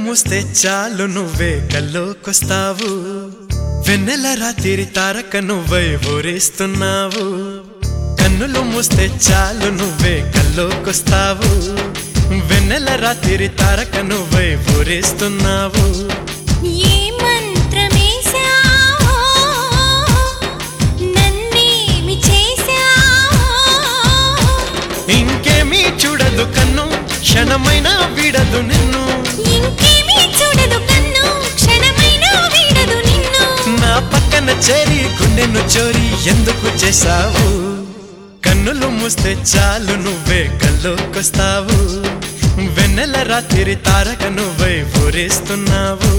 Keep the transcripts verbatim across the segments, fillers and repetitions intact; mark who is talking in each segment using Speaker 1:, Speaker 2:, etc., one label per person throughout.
Speaker 1: మూస్తే చాలు నువ్వే కల్లోకొస్తావు, వెన్నెల రాత్రి తారక నువ్వై ఊరేస్తున్నావు. కన్నులు మూస్తే చాలు నువ్వే కల్లోకొస్తావు, వెన్నెల రాత్రి తారక నువ్వై ఊరేస్తున్నావు.
Speaker 2: ఏ మంత్రమేశావో నన్నేమి చేశావో,
Speaker 1: ఇంకేమీ చూడదు కన్ను క్షణమైనా వీడదు నిన్ను,
Speaker 2: ఇంకేమీ చూడదు కన్ను క్షణమైనా వీడదు నిన్ను.
Speaker 1: నా పక్కన చేరి గుండెను చోరీ ఎందుకు చేశావు? కన్నులు మూస్తే చాలు నువ్వే కల్లోకొస్తావు, వెన్నెల రాత్రి తారక నువ్వై ఊరేస్తున్నావు.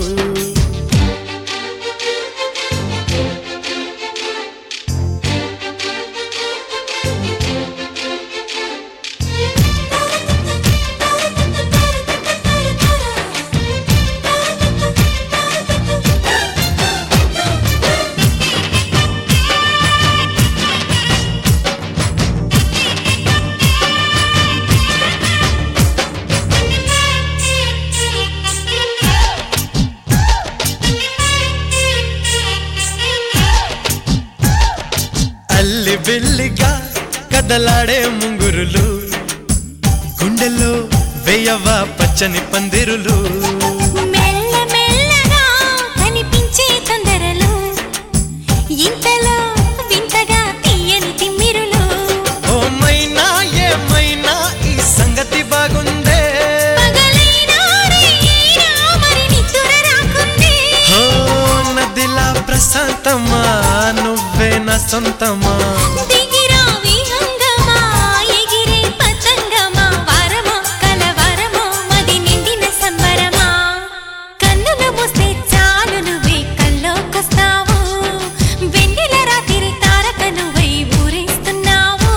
Speaker 1: అల్లి బిల్లిగా కదలాడే ముంగురులు, గుండెల్లో వేయవా పచ్చని పందిరులు.
Speaker 2: మెల్ల మెల్లగా కనిపించే తొందరలు, ఇంతలో వింతగా తీయని తిమ్మిరులు.
Speaker 1: ఓ మైనా ఏమైనా ఈ సంగతి బాగుందే,
Speaker 2: పగలైనా రేయినా మరి నిద్ర రాకుందే.
Speaker 1: ఓ నదిలా ప్రశాంతమా నువ్వే నా సొంతమా.
Speaker 2: దిగిరా విహంగమా ఎగిరే పతంగమా, వరమో కలవరమో మది నిండిన సంబరమా. కన్నులు మూస్తే చాలు నువ్వే కల్లోకొస్తావు, వెన్నెల రాత్రి తారక నువ్వై ఊరేస్తున్నావు.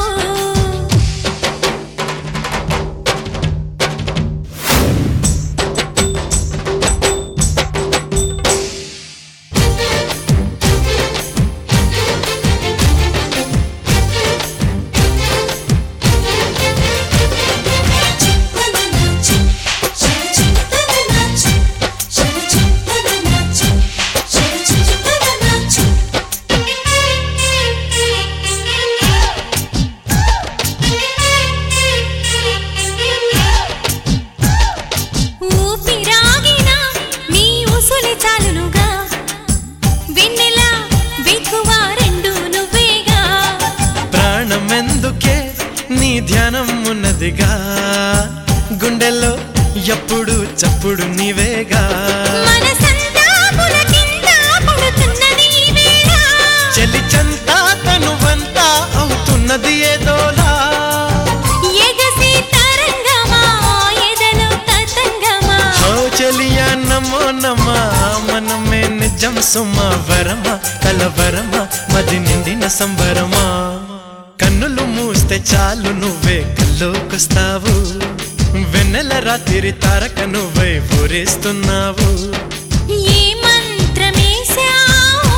Speaker 2: ఊపిరాగినా నీ ఉసులి చాలునుగా, వెన్నెల వేకువ రెండు నువ్వేగా.
Speaker 1: ప్రాణమెందుకే నీ ధ్యానం ఉన్నదిగా, గుండెల్లో ఎప్పుడు చప్పుడు నీవేగా.
Speaker 2: మనసంతా పులకింత పుడుతున్నది ఈ వేళ,
Speaker 1: చెలి చంతా తనువంతా అవుతున్నది ఏదోలా.
Speaker 2: ఎగసి తరంగమా ఎదలో తతంగమా.
Speaker 1: ఓ చెలియా నమో నమా, మనమే నిజం సుమా, వరమా కలవరమా మది నిండిన సంబరమా. కన్నులు మూస్తే చాలు నువ్వే కల్లోకొస్తావు, వెన్నెల రాత్రి తారక నువ్వై ఊరేస్తున్నావు.
Speaker 2: ఏ మంత్రమేశావో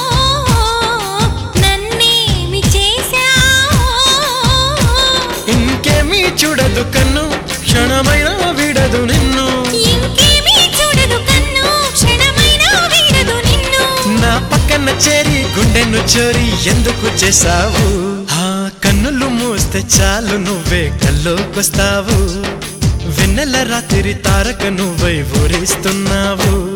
Speaker 2: నన్నేమి చేశావో,
Speaker 1: ఇంకేమీ చూడదు కన్ను క్షణమైనా వీడదు నిన్ను,
Speaker 2: ఇంకేమీ చూడదు కన్ను క్షణమైనా వీడదు నిన్ను.
Speaker 1: నా పక్కన చేరి గుండెను చోరీ ఎందుకు చేశావు? ఆ కన్నులు మూస్తే చాలు నువ్వే కల్లోకొస్తావు, వెన్నెల రాత్రి తారక నువ్వై ఊరేస్తున్నావు.